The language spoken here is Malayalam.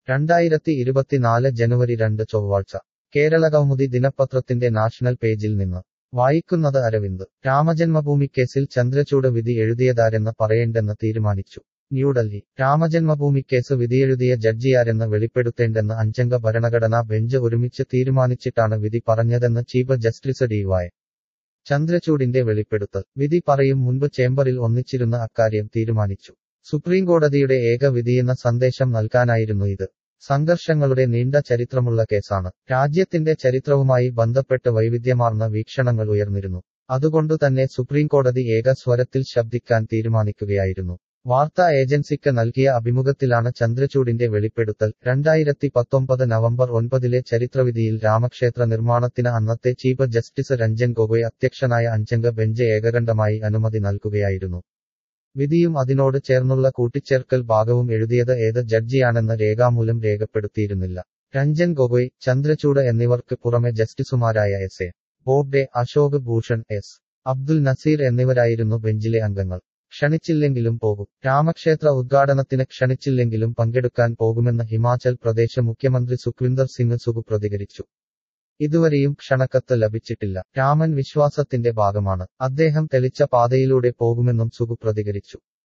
2024 ജനുവരി 2 ചൊവ്വാഴ്ച കേരളകൗമുദി ദിനപത്രത്തിന്റെ നാഷണൽ പേജിൽ നിന്ന് വായിക്കുന്നത് അരവിന്ദ്. രാമജന്മഭൂമിക്കേസിൽ ചന്ദ്രചൂഡ് വിധി എഴുതിയതാരെന്ന് പറയേണ്ടെന്ന് തീരുമാനിച്ചു. ന്യൂഡൽഹി. രാമജന്മഭൂമിക്കേസ് വിധിയെഴുതിയ ജഡ്ജിയാരെന്ന് വെളിപ്പെടുത്തേണ്ടെന്ന് അഞ്ചംഗ ഭരണഘടനാ ബെഞ്ച് ഒരുമിച്ച് തീരുമാനിച്ചിട്ടാണ് വിധി പറഞ്ഞതെന്ന് ചീഫ് ജസ്റ്റിസ് ഡി.വൈ. ചന്ദ്രചൂഡിന്റെ വെളിപ്പെടുത്തൽ. വിധി പറയും മുൻപ് ചേംബറിൽ ഒന്നിച്ചിരുന്ന അക്കാര്യം തീരുമാനിച്ചു. സുപ്രീംകോടതിയുടെ ഏക വിധിയെന്ന സന്ദേശം നൽകാനായിരുന്നു ഇത്. സംഘർഷങ്ങളുടെ നീണ്ട ചരിത്രമുള്ള കേസാണ്. രാജ്യത്തിന്റെ ചരിത്രവുമായി ബന്ധപ്പെട്ട് വൈവിധ്യമാർന്ന വീക്ഷണങ്ങൾ ഉയർന്നിരുന്നു. അതുകൊണ്ടുതന്നെ സുപ്രീംകോടതി ഏക സ്വരത്തിൽ ശബ്ദിക്കാൻ തീരുമാനിക്കുകയായിരുന്നു. വാർത്താ ഏജൻസിക്ക് നൽകിയ അഭിമുഖത്തിലാണ് ചന്ദ്രചൂഡിന്റെ വെളിപ്പെടുത്തൽ. 2019 നവംബർ 9 ചരിത്രവിധിയിൽ രാമക്ഷേത്ര നിർമ്മാണത്തിന് അന്നത്തെ ചീഫ് ജസ്റ്റിസ് രഞ്ജൻ ഗൊഗോയ് അധ്യക്ഷനായ അഞ്ചംഗ ബെഞ്ച് ഏകകണ്ഠമായി അനുമതി നൽകുകയായിരുന്നു. വിധിയും അതിനോട് ചേർന്നുള്ള കൂട്ടിച്ചേർക്കൽ ഭാഗവും എഴുതിയത് ഏത് ജഡ്ജിയാണെന്ന് രേഖാമൂലം രേഖപ്പെടുത്തിയിരുന്നില്ല. രഞ്ജൻ ഗൊഗോയ്, ചന്ദ്രചൂഡ് എന്നിവർക്ക് പുറമെ ജസ്റ്റിസുമാരായ എസ്.എ. ബോബ്ഡെ, അശോക് ഭൂഷൺ, എസ്. അബ്ദുൽ നസീർ എന്നിവരായിരുന്നു ബെഞ്ചിലെ അംഗങ്ങൾ. ക്ഷണിച്ചില്ലെങ്കിലും പോകും. രാമക്ഷേത്ര ഉദ്ഘാടനത്തിന് ക്ഷണിച്ചില്ലെങ്കിലും പങ്കെടുക്കാൻ പോകുമെന്ന് ഹിമാചൽ പ്രദേശ് മുഖ്യമന്ത്രി സുഖ്വിന്ദർ സിംഗ് സുഖു പ്രതികരിച്ചു. ഇതുവരെയും ക്ഷണക്കത്ത് ലഭിച്ചിട്ടില്ല. രാമൻ വിശ്വാസത്തിന്റെ ഭാഗമാണ്. അദ്ദേഹം തെളിച്ച പാതയിലൂടെ പോകുമെന്നും സുഖു പ്രതികരിച്ചു.